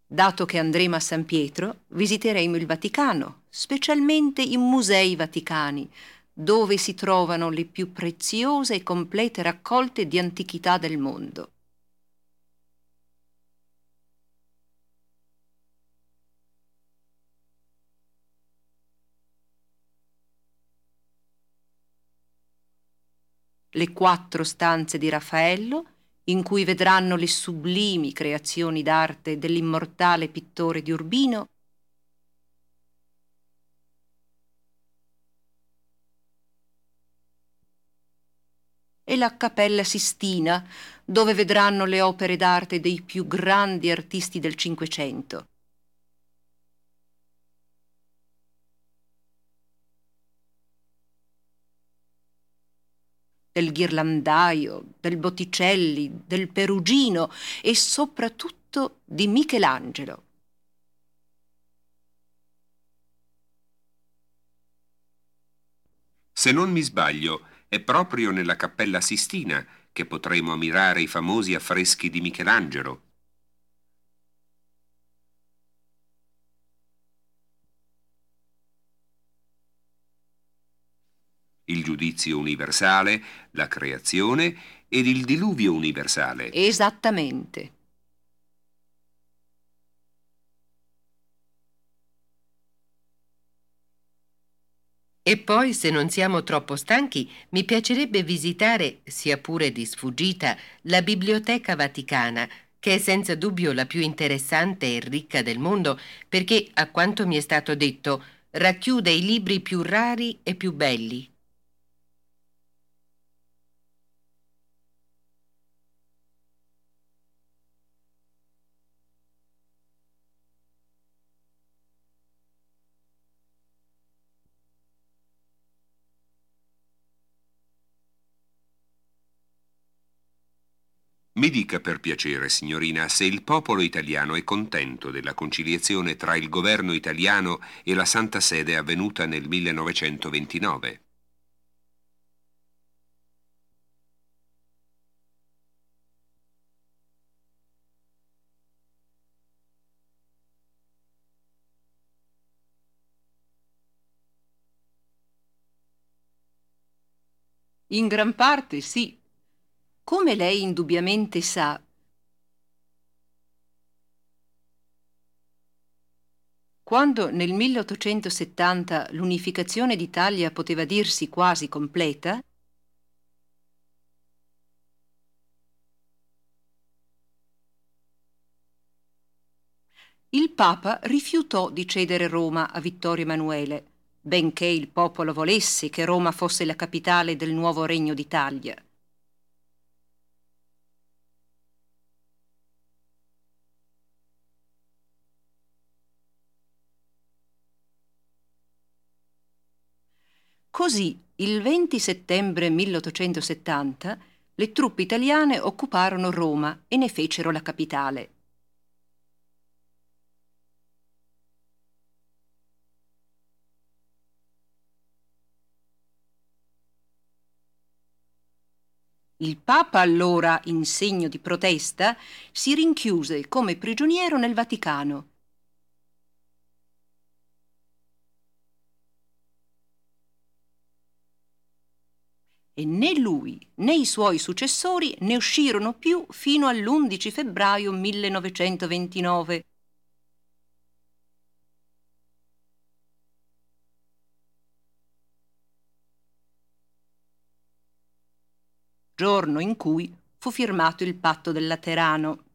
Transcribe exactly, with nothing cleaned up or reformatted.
Dato che andremo a San Pietro, visiteremo il Vaticano, specialmente i musei vaticani, dove si trovano le più preziose e complete raccolte di antichità del mondo. Le quattro stanze di Raffaello, in cui vedranno le sublimi creazioni d'arte dell'immortale pittore di Urbino, e la Cappella Sistina, dove vedranno le opere d'arte dei più grandi artisti del Cinquecento. Del Ghirlandaio, del Botticelli, del Perugino e soprattutto di Michelangelo. Se non mi sbaglio, è proprio nella Cappella Sistina che potremo ammirare i famosi affreschi di Michelangelo. Il giudizio universale, la creazione ed il diluvio universale. Esattamente. E poi, se non siamo troppo stanchi, mi piacerebbe visitare, sia pure di sfuggita, la Biblioteca Vaticana, che è senza dubbio la più interessante e ricca del mondo, perché, a quanto mi è stato detto, racchiude i libri più rari e più belli. Mi dica per piacere, signorina, se il popolo italiano è contento della conciliazione tra il governo italiano e la Santa Sede avvenuta nel millenovecentoventinove. In gran parte sì. Come lei indubbiamente sa, quando nel milleottocentosettanta l'unificazione d'Italia poteva dirsi quasi completa, il Papa rifiutò di cedere Roma a Vittorio Emanuele, benché il popolo volesse che Roma fosse la capitale del nuovo Regno d'Italia. Così, il venti settembre milleottocentosettanta, le truppe italiane occuparono Roma e ne fecero la capitale. Il Papa allora, in segno di protesta, si rinchiuse come prigioniero nel Vaticano. E né lui né i suoi successori ne uscirono più fino all'undici febbraio millenovecentoventinove. Giorno in cui fu firmato il patto del Laterano.